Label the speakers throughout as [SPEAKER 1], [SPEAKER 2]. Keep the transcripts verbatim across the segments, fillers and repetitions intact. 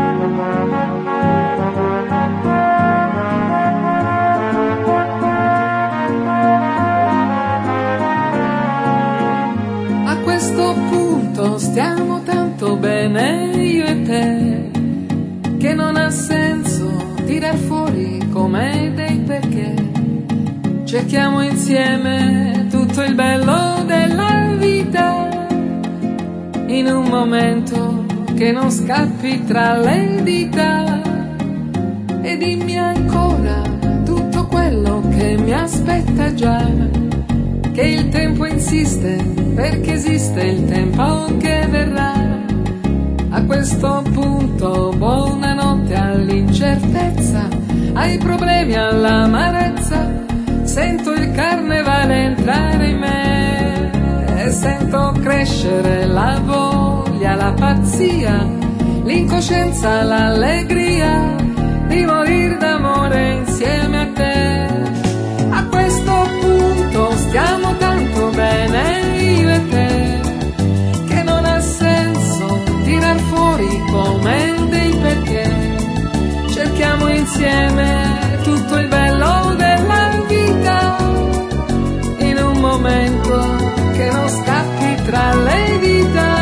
[SPEAKER 1] Stiamo tanto bene io e te che non ha senso tirar fuori com'è dei perché. Cerchiamo insieme tutto il bello della vita in un momento che non scappi tra le dita. E dimmi ancora tutto quello che mi aspetta già, che il tempo insiste perché esiste il tempo che verrà. A questo punto buonanotte all'incertezza, ai problemi, all'amarezza. Sento il carnevale entrare in me e sento crescere la voglia, la pazzia, l'incoscienza, l'allegria di morir d'amore insieme a te. A questo punto stiamo tanto bene io e te che non ha senso tirar fuori come dei perché. Cerchiamo insieme tutto il bello della vita in un momento che non scappi tra le dita.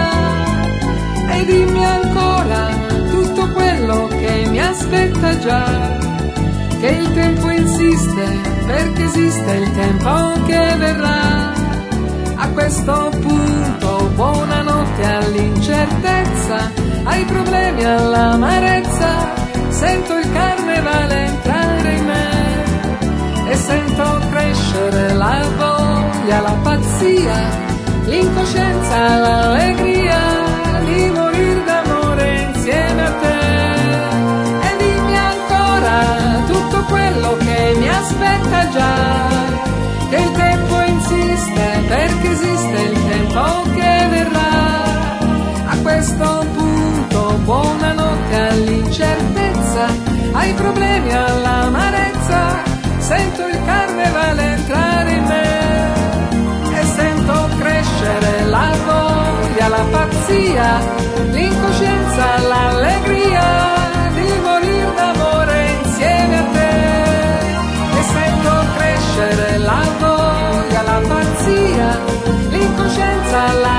[SPEAKER 1] E dimmi ancora tutto quello che mi aspetta già, che il tempo insiste perché esiste il tempo che verrà. A questo punto buonanotte all'incertezza, ai problemi, all'amarezza. Sento il carnevale entrare in me e sento crescere la voglia, la pazzia, l'incoscienza, l'allegria di morir d'amore insieme a te. E dimmi ancora tutto quello che mi aspetta già, che il tempo insiste perché esiste il tempo che verrà. A questo punto buonanotte all'incertezza, ai problemi, all'amarezza. Sento il carnevale entrare in me e sento crescere la voglia, la pazzia, l'incoscienza, l'allegria di morir d'amore insieme a te. E sento crescere la voglia, la pazzia, l'incoscienza, la